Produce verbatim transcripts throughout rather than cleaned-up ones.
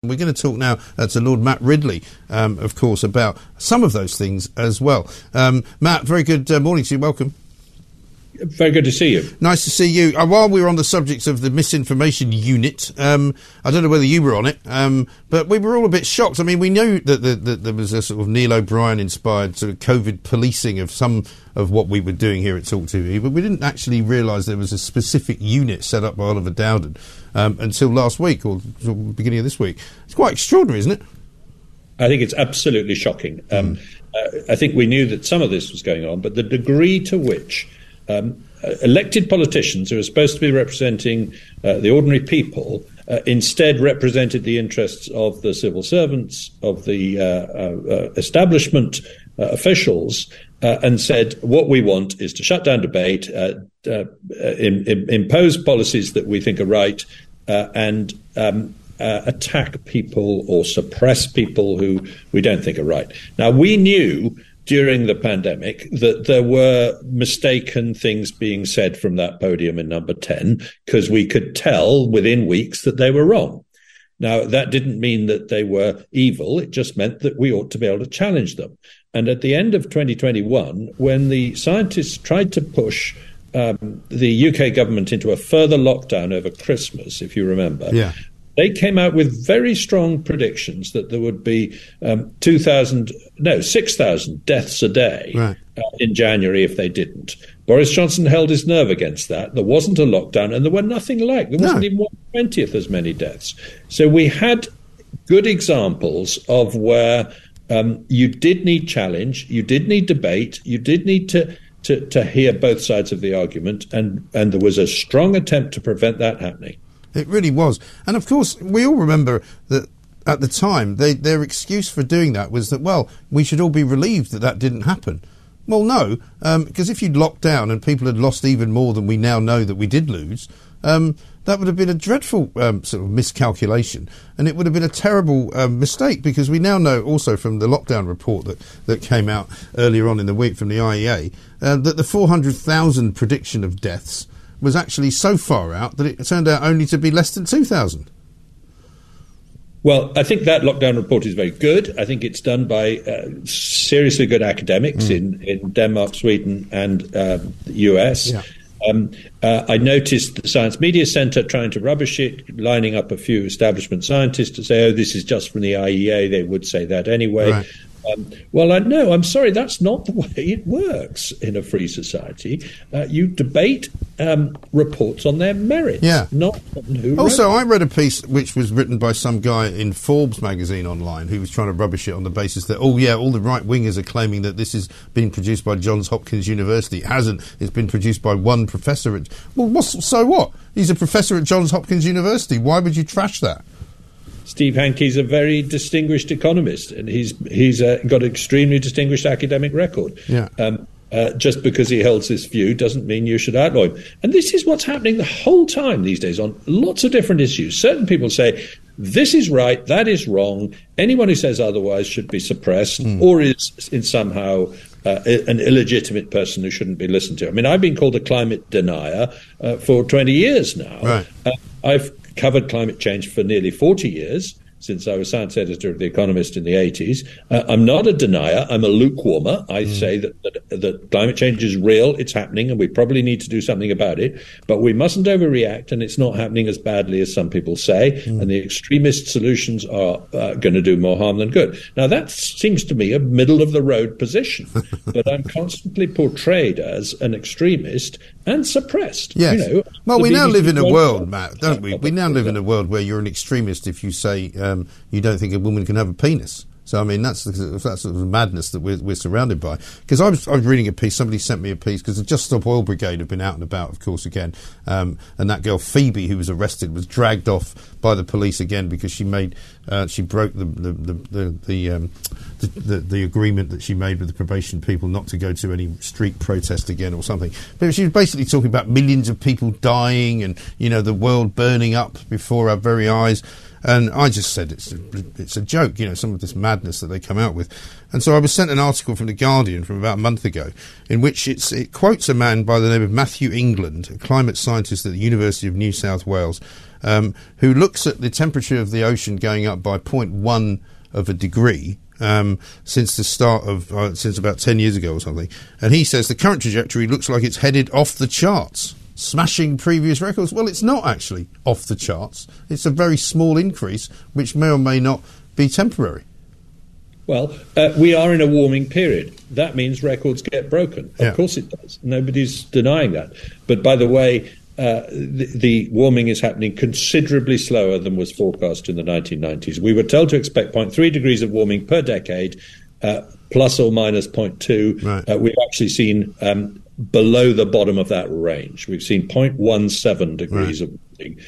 We're going to talk now uh, to Lord Matt Ridley, um, of course, about some of those things as well. Um, Matt, very good uh, morning to you. Welcome. Very good to see you. Nice to see you. Uh, while we were on the subject of the misinformation unit, um, I don't know whether you were on it, um, but we were all a bit shocked. I mean, we knew that, the, that there was a sort of Neil O'Brien-inspired sort of COVID policing of some of what we were doing here at Talk T V, but we didn't actually realise there was a specific unit set up by Oliver Dowden um, until last week, or sort of beginning of this week. It's quite extraordinary, isn't it? I think it's absolutely shocking. Mm. Um, uh, I think we knew that some of this was going on, but the degree to which Um, uh, elected politicians who are supposed to be representing uh, the ordinary people uh, instead represented the interests of the civil servants, of the uh, uh, uh, establishment uh, officials, uh, and said, what we want is to shut down debate, uh, uh, in, in, impose policies that we think are right, uh, and um, uh, attack people or suppress people who we don't think are right. Now, we knew during the pandemic that there were mistaken things being said from that podium in number ten, because we could tell within weeks that they were wrong. Now, that didn't mean that they were evil. It just meant that we ought to be able to challenge them. And at the end of twenty twenty-one, when the scientists tried to push um, the U K government into a further lockdown over Christmas, if you remember, yeah. They came out with very strong predictions that there would be um, two thousand, no, six thousand deaths a day right. uh, in January if they didn't. Boris Johnson held his nerve against that. There wasn't a lockdown, and there were nothing like. There wasn't no. even one twentieth as many deaths. So we had good examples of where um, you did need challenge, you did need debate, you did need to, to, to hear both sides of the argument, and, and there was a strong attempt to prevent that happening. It really was. And of course, we all remember that at the time, they, their excuse for doing that was that, well, we should all be relieved that that didn't happen. Well, no, um, because if you'd locked down and people had lost even more than we now know that we did lose, um, that would have been a dreadful um, sort of miscalculation. And it would have been a terrible um, mistake, because we now know also from the lockdown report that, that came out earlier on in the week from the I E A uh, that the four hundred thousand prediction of deaths was actually so far out that it turned out only to be less than two thousand. Well, I think that lockdown report is very good. I think it's done by uh, seriously good academics mm. in, in Denmark, Sweden, and um, the U S. Yeah. Um, uh, I noticed the Science Media Centre trying to rubbish it, lining up a few establishment scientists to say, oh, this is just from the I E A. They would say that anyway. Right. Um, well, I know, I'm sorry, that's not the way it works in a free society. Uh, you debate um, reports on their merits, yeah. not on who Also, wrote. I read a piece which was written by some guy in Forbes magazine online who was trying to rubbish it on the basis that, oh, yeah, all the right-wingers are claiming that this has been produced by Johns Hopkins University. It hasn't. It's been produced by one professor. At, well, what's, so what? He's a professor at Johns Hopkins University. Why would you trash that? Steve Hankey's a very distinguished economist, and he's he's uh, got an extremely distinguished academic record. Yeah. Um, uh, just because he holds this view doesn't mean you should outlaw him. And this is what's happening the whole time these days on lots of different issues. Certain people say, this is right, that is wrong. Anyone who says otherwise should be suppressed mm. or is in somehow uh, an illegitimate person who shouldn't be listened to. I mean, I've been called a climate denier uh, for twenty years now. Right. Uh, I've covered climate change for nearly forty years, since I was science editor of The Economist in the eighties. Uh, I'm not a denier. I'm a lukewarmer. I mm. say that, that, that climate change is real, it's happening, and we probably need to do something about it. But we mustn't overreact, and it's not happening as badly as some people say. Mm. And the extremist solutions are uh, going to do more harm than good. Now, that seems to me a middle-of-the-road position. But I'm constantly portrayed as an extremist and suppressed. Yes. You know, well, we B B now C live in a won't world, Matt, don't we? We now live in a world where you're an extremist if you say um, you don't think a woman can have a penis. So, I mean, that's, that's sort of madness that we're, we're surrounded by. Because I was, I was reading a piece, somebody sent me a piece, because the Just Stop Oil Brigade have been out and about, of course, again. Um, and that girl, Phoebe, who was arrested, was dragged off by the police again because she made, uh, she broke the, the, the, the, the, um, the, the, the agreement that she made with the probation people not to go to any street protest again or something. But she was basically talking about millions of people dying and, you know, the world burning up before our very eyes. And I just said it's a, it's a joke, you know, some of this madness that they come out with. And so I was sent an article from The Guardian from about a month ago in which it's, it quotes a man by the name of Matthew England, a climate scientist at the University of New South Wales. um, who looks at the temperature of the ocean going up by zero point one of a degree um, since the start of, uh, since about ten years ago or something. And he says the current trajectory looks like it's headed off the charts, smashing previous records. Well, it's not actually off the charts. It's a very small increase, which may or may not be temporary. Well, uh, we are in a warming period. That means records get broken. Of Yeah. course it does. Nobody's denying that. But by the way, uh, the, the warming is happening considerably slower than was forecast in the nineteen nineties. We were told to expect zero point three degrees of warming per decade, uh, plus or minus zero point two. Right. Uh, we've actually seen um, below the bottom of that range. We've seen zero point one seven degrees Right. of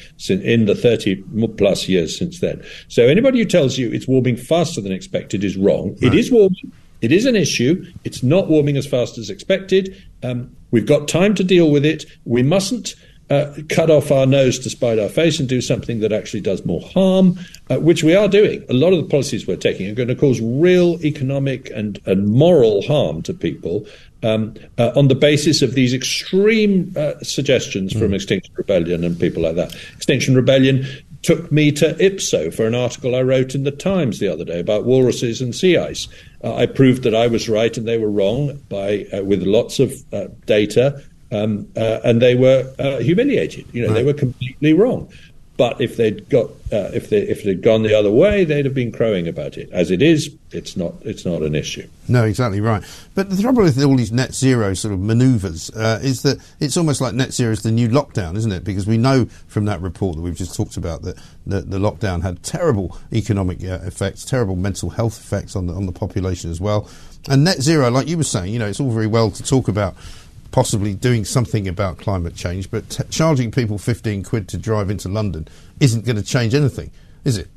in the thirty plus years since then. So anybody who tells you it's warming faster than expected is wrong. Right. It is warming. It is an issue. It's not warming as fast as expected. Um, we've got time to deal with it. We mustn't uh, cut off our nose to spite our face and do something that actually does more harm, uh, which we are doing. A lot of the policies we're taking are going to cause real economic and, and moral harm to people um, uh, on the basis of these extreme uh, suggestions from mm. Extinction Rebellion and people like that. Extinction Rebellion took me to Ipso for an article I wrote in the Times the other day about walruses and sea ice. Uh, I proved that I was right and they were wrong by uh, with lots of uh, data, um, uh, and they were uh, humiliated. You know, right. They were completely wrong. But if they'd got, uh, if they if they'd gone the other way, they'd have been crowing about it. As it is, it's not it's not an issue. No, exactly right. But the trouble with all these net zero sort of manoeuvres uh, is that it's almost like net zero is the new lockdown, isn't it? Because we know from that report that we've just talked about that the, the lockdown had terrible economic uh, effects, terrible mental health effects on the on the population as well. And net zero, like you were saying, you know, it's all very well to talk about possibly doing something about climate change, but t- charging people fifteen quid to drive into London isn't going to change anything, is it?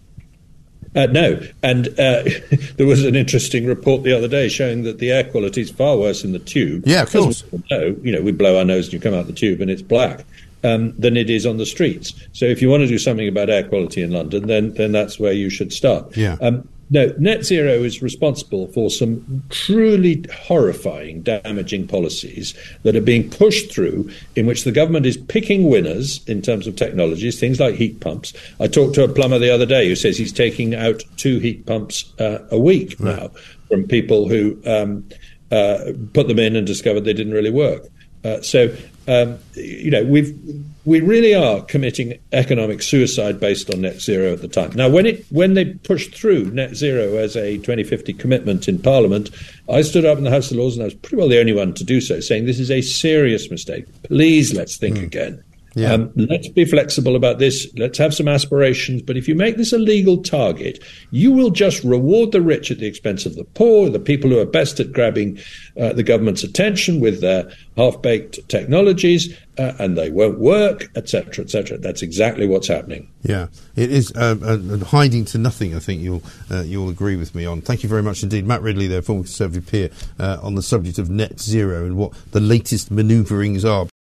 Uh, no, and uh, there was an interesting report the other day showing that the air quality is far worse in the tube. Yeah, of course. We know, you know, we blow our nose and you come out the tube and it's black, um, than it is on the streets. So if you want to do something about air quality in London, then then that's where you should start. Yeah. Um, No, net zero is responsible for some truly horrifying, damaging policies that are being pushed through, in which the government is picking winners in terms of technologies, things like heat pumps. I talked to a plumber the other day who says he's taking out two heat pumps uh, a week right. now from people who um, uh, put them in and discovered they didn't really work. Uh, so, um, you know, we've we really are committing economic suicide based on net zero at the time. Now, when it when they pushed through net zero as a twenty fifty commitment in Parliament, I stood up in the House of Lords, and I was pretty well the only one to do so, saying this is a serious mistake. Please, let's think mm. again. Yeah. Um, let's be flexible about this. Let's have some aspirations. But if you make this a legal target, you will just reward the rich at the expense of the poor, the people who are best at grabbing uh, the government's attention with their half-baked technologies, uh, and they won't work, et cetera, et cetera. That's exactly what's happening. Yeah, it is uh, uh, hiding to nothing, I think you'll uh, you'll agree with me on. Thank you very much indeed. Matt Ridley there, former Conservative peer, uh, on the subject of net zero and what the latest manoeuvrings are.